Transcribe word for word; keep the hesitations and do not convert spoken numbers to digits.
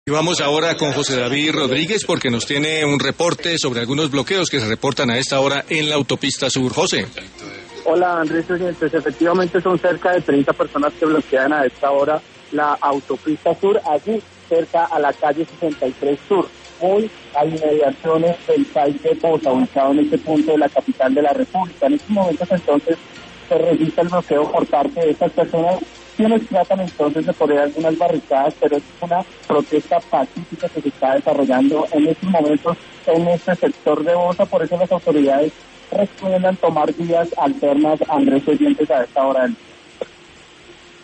Y vamos ahora con José David Rodríguez porque nos tiene un reporte sobre algunos bloqueos que se reportan a esta hora en la autopista sur. José. Hola Andrés, pues efectivamente son cerca de treinta personas que bloquean a esta hora la autopista sur, allí cerca a la calle sesenta y tres Sur, muy a inmediaciones del C A I de Bosa, ubicado en este punto de la capital de la República. En estos momentos entonces se registra el bloqueo por parte de estas personas, quienes tratan entonces de poner algunas barricadas, pero es una protesta pacífica que se está desarrollando en estos momentos en este sector de Bosa. Por eso las autoridades recomiendan tomar vías alternas, Andrés, oyentes, a esta hora del día.